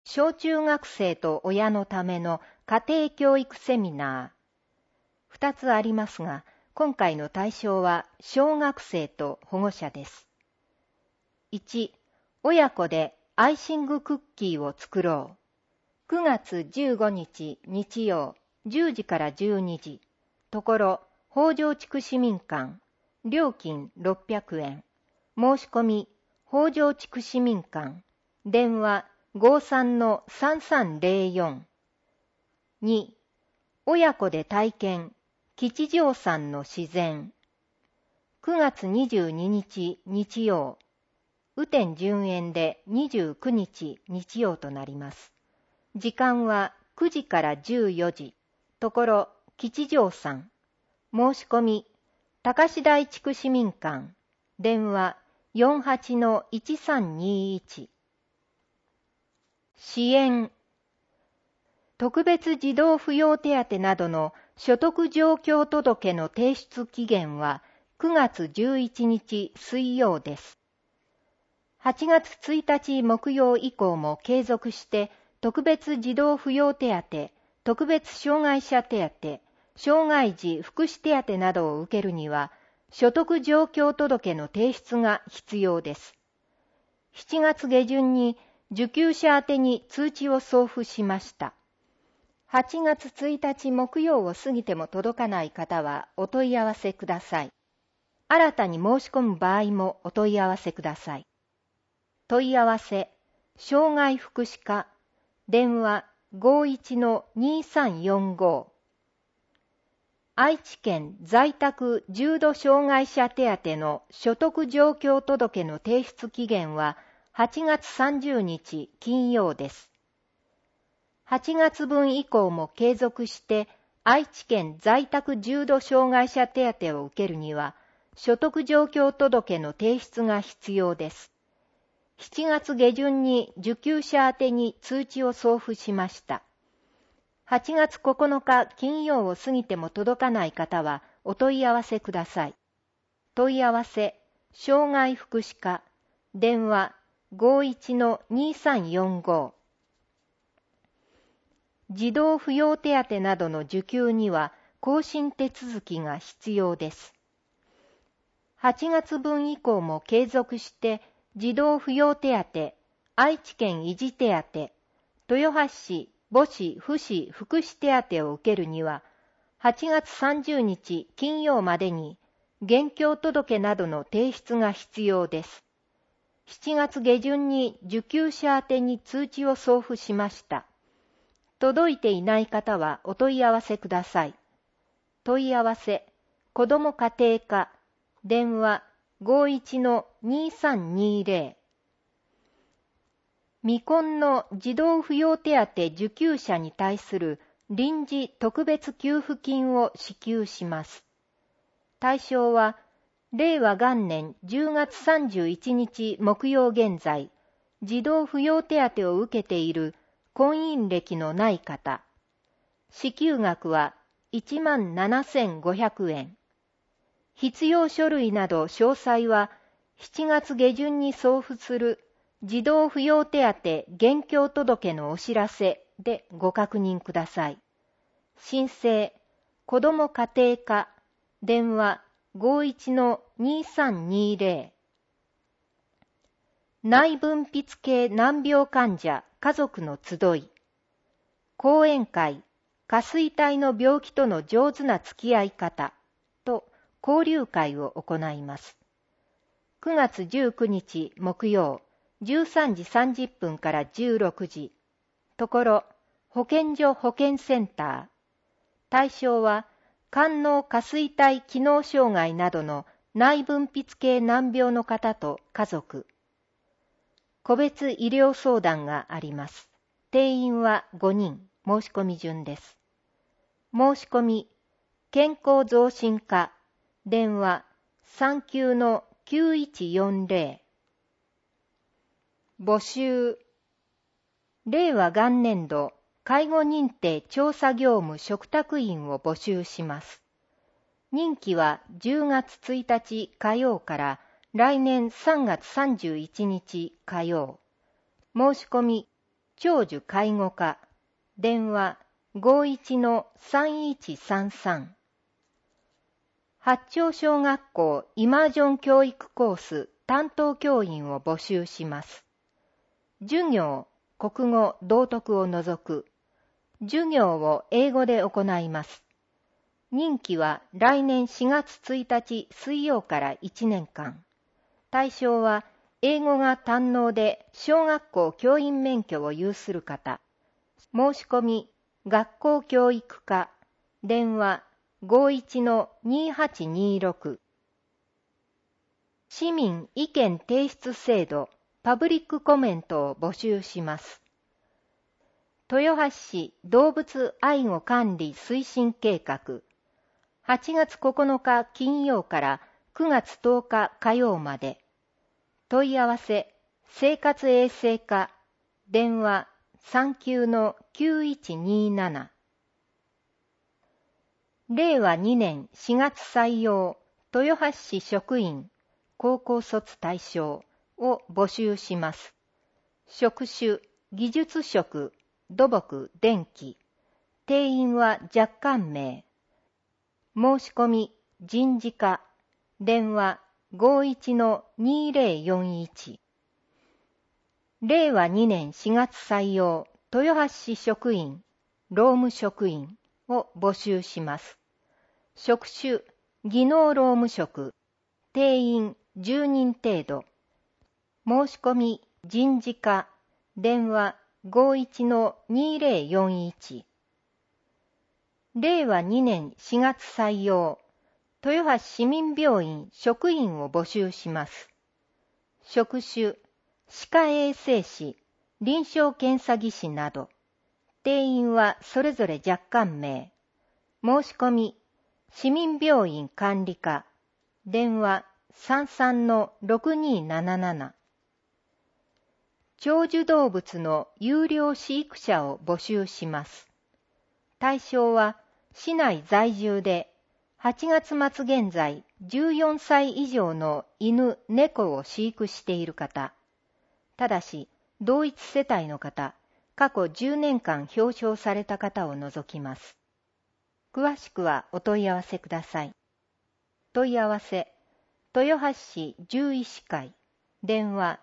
小中学生と親のための家庭教育セミナー。2つありますが、今回の対象は小学生と保護者です。1、親子でアイシングクッキーを作ろう。9月15日日曜、10時から12時。ところ、北条地区市民館。料金600円。申し込み、北条地区市民館。電話53-3304。2、親子で体験、吉祥山の自然。9月22日日曜、雨天順延で29日日曜となります。時間は9時から14時。ところ、吉祥山。申し込み、高志台地区市民館。電話48-1321。支援。特別児童扶養手当などの所得状況届の提出期限は9月11日水曜です。8月1日木曜以降も継続して特別児童扶養手当、特別障害者手当、障害児福祉手当などを受けるには所得状況届の提出が必要です。7月下旬に受給者宛てに通知を送付しました。8月1日木曜を過ぎても届かない方はお問い合わせください。新たに申し込む場合もお問い合わせください。問い合わせ、障害福祉課、電話51-2345。愛知県在宅重度障害者手当の所得状況届の提出期限は8月30日金曜です。8月分以降も継続して愛知県在宅重度障害者手当を受けるには所得状況届の提出が必要です。7月下旬に受給者宛てに通知を送付しました。8月9日金曜を過ぎても届かない方はお問い合わせください。問い合わせ、障害福祉課、電話51-2345。児童扶養手当などの受給には更新手続きが必要です。8月分以降も継続して児童扶養手当、愛知県維持手当、豊橋市母子父子福祉手当を受けるには8月30日金曜までに現況届などの提出が必要です。7月下旬に受給者宛てに通知を送付しました。届いていない方はお問い合わせください。問い合わせ、子ども家庭課、電話51-2320。未婚の児童扶養手当受給者に対する臨時特別給付金を支給します。対象は、令和元年10月31日木曜現在、児童扶養手当を受けている婚姻歴のない方。支給額は17,500円。必要書類など詳細は7月下旬に送付する児童扶養手当現況届のお知らせでご確認ください。申請、子ども家庭課、電話51-2320。内分泌系難病患者家族の集い。講演会、下垂体の病気との上手な付き合い方と交流会を行います。9月19日木曜、13時30分から16時。ところ、保健所保健センター。対象は、肝脳下垂体機能障害などの内分泌系難病の方と家族。個別医療相談があります。定員は5人、申し込み順です。申し込み、健康増進課、電話39-9140。募集。令和元年度介護認定調査業務嘱託員を募集します。任期は10月1日火曜から来年3月31日火曜。申し込み、 長寿介護課、電話 51-3133。八町小学校イマージョン教育コース担当教員を募集します。授業、国語、道徳を除く。授業を英語で行います。任期は来年4月1日水曜から1年間。対象は英語が堪能で小学校教員免許を有する方。申し込み、学校教育課、電話 51-2826。市民意見提出制度、パブリックコメントを募集します。豊橋市動物愛護管理推進計画。8月9日金曜から9月10日火曜まで。問い合わせ、生活衛生課、電話 39-9127。令和2年4月採用、豊橋市職員、高校卒対象を募集します。職種、技術職、土木、電気。定員は若干名。申し込み、人事課、電話 51-2041。令和2年4月採用、豊橋市職員、労務職員を募集します。職種、技能労務職、定員10人程度。申し込み、人事課、電話 51-2041。令和2年4月採用、豊橋市民病院職員を募集します。職種、歯科衛生士、臨床検査技師など。定員はそれぞれ若干名。申し込み、市民病院管理課、電話 33-6277。長寿動物の有料飼育者を募集します。対象は、市内在住で、8月末現在14歳以上の犬、猫を飼育している方。ただし、同一世帯の方、過去10年間表彰された方を除きます。詳しくはお問い合わせください。問い合わせ、豊橋市獣医師会、電話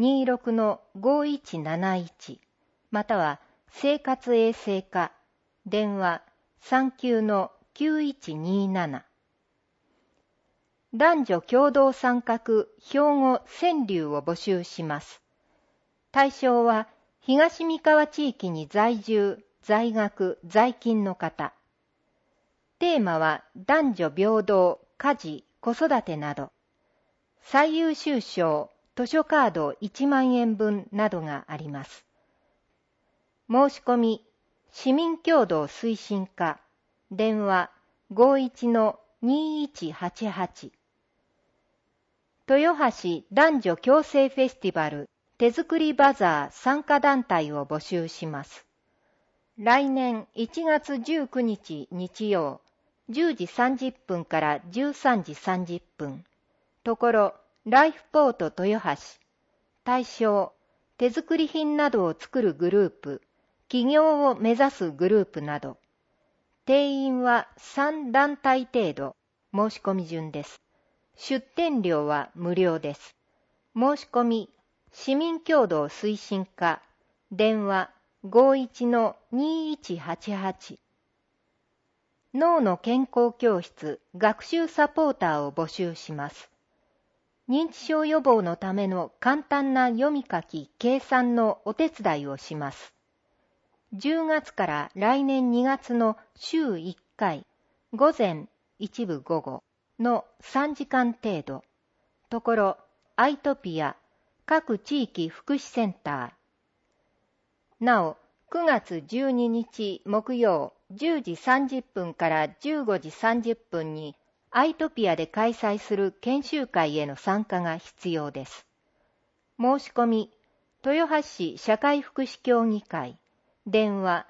26-5171、または生活衛生課、電話 39-9127。男女共同参画兵庫川柳を募集します。対象は東三河地域に在住、在学、在勤の方。テーマは男女平等、家事、子育てなど。最優秀賞、図書カード1万円分などがあります。申し込み、市民協同推進課、電話 51-2188。豊橋男女共生フェスティバル手作りバザー参加団体を募集します。来年1月19日日曜、10時30分から13時30分。ところ、ライフポート豊橋。対象、手作り品などを作るグループ、起業を目指すグループなど。定員は3団体程度。申し込み順です。出店料は無料です。申し込み、市民協同推進課、電話 51-2188。脳の健康教室学習サポーターを募集します。認知症予防のための簡単な読み書き、計算のお手伝いをします。10月から来年2月の週1回、午前、一部午後の3時間程度。ところ、アイトピア、各地域福祉センター。なお、9月12日木曜10時30分から15時30分にアイトピアで開催する研修会への参加が必要です。申し込み、豊橋市社会福祉協議会、電話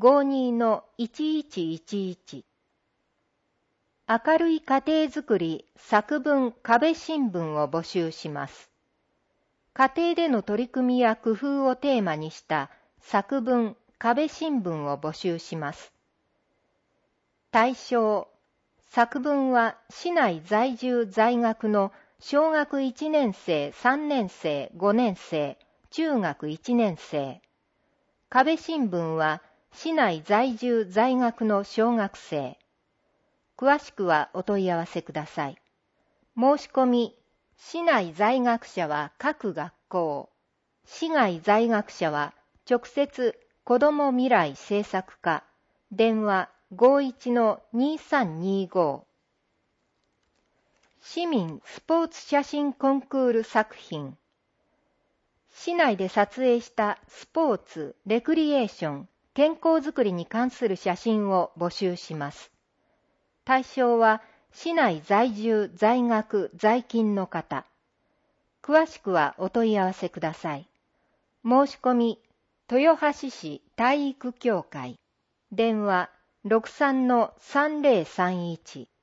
52-1111。明るい家庭づくり作文壁新聞を募集します。家庭での取り組みや工夫をテーマにした作文、壁新聞を募集します。対象、作文は市内在住在学の小学1年生、3年生、5年生、中学1年生。壁新聞は市内在住在学の小学生。詳しくはお問い合わせください。申し込み、市内在学者は各学校。市外在学者は直接子ども未来政策課。電話51-2325。市民スポーツ写真コンクール作品。市内で撮影したスポーツ、レクリエーション、健康づくりに関する写真を募集します。対象は市内在住、在学、在勤の方。詳しくはお問い合わせください。申し込み、豊橋市体育協会。電話63-3031。